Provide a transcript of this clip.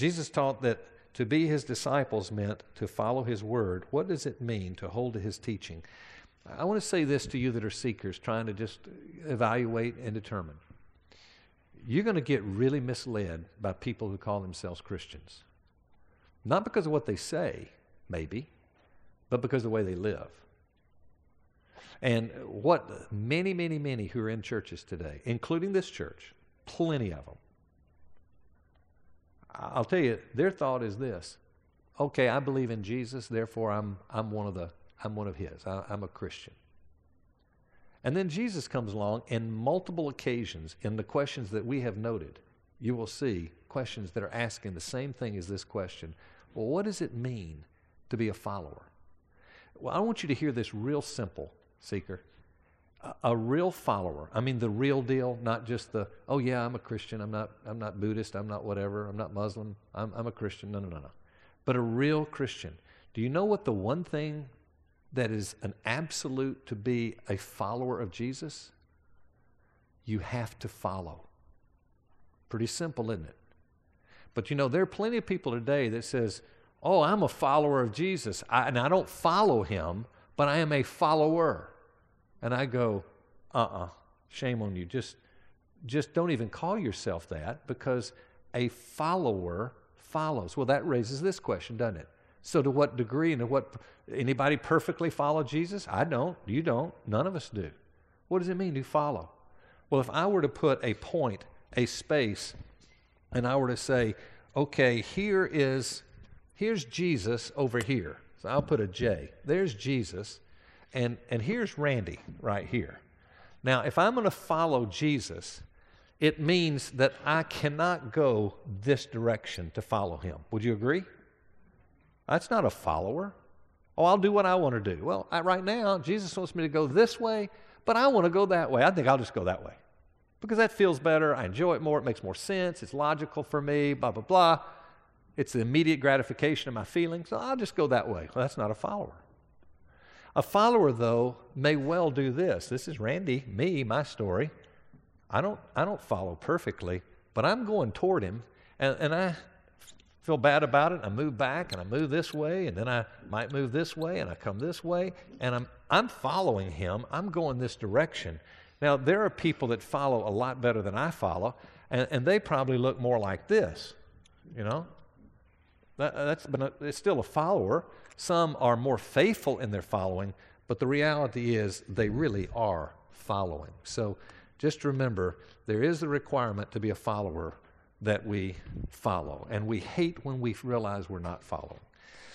Jesus taught that to be his disciples meant to follow his word. What does it mean to hold to his teaching? I want to say this to you that are seekers, trying to just evaluate and determine. You're going to get really misled by people who call themselves Christians. Not because of what they say, maybe, but because of the way they live. And what many who are in churches today, including this church, plenty of them, I'll tell you, their thought is this: okay, I believe in Jesus, therefore I'm one of his. I'm a Christian. And then Jesus comes along, in multiple occasions in the questions that we have noted, you will see questions that are asking the same thing as this question. Well, what does it mean to be a follower? Well, I want you to hear this real simple, seeker. A real follower, I mean the real deal, not just the, oh yeah, I'm a Christian, I'm not Buddhist, I'm not whatever, I'm not Muslim, I'm a Christian. No. But a real Christian. Do you know what the one thing that is an absolute to be a follower of Jesus? You have to follow. Pretty simple, isn't it? But you know, there are plenty of people today that says, oh, I'm a follower of Jesus, and I don't follow him, but I am a follower. And I go, shame on you. Just don't even call yourself that, because a follower follows. Well, that raises this question, doesn't it? So to what degree and to what, anybody perfectly follow Jesus? I don't. You don't. None of us do. What does it mean to follow? Well, if I were to put a point, a space, and I were to say, okay, here's Jesus over here. So I'll put a J. There's Jesus. And here's Randy right here. Now, if I'm going to follow Jesus, it means that I cannot go this direction to follow him. Would you agree? That's not a follower. Oh, I'll do what I want to do. Well, right now, Jesus wants me to go this way, but I want to go that way. I think I'll just go that way because that feels better. I enjoy it more. It makes more sense. It's logical for me, blah, blah, blah. It's the immediate gratification of my feelings, so I'll just go that way. Well, that's not a follower. A follower, though, may well do this. This is Randy, me, my story. I don't follow perfectly, but I'm going toward him, and I feel bad about it. I move back, and I move this way, and then I might move this way, and I come this way, and I'm following him. I'm going this direction. Now, there are people that follow a lot better than I follow, and they probably look more like this, you know. It's still a follower. Some are more faithful in their following, but the reality is they really are following. So just remember, there is the requirement to be a follower that we follow, and we hate when we realize we're not following.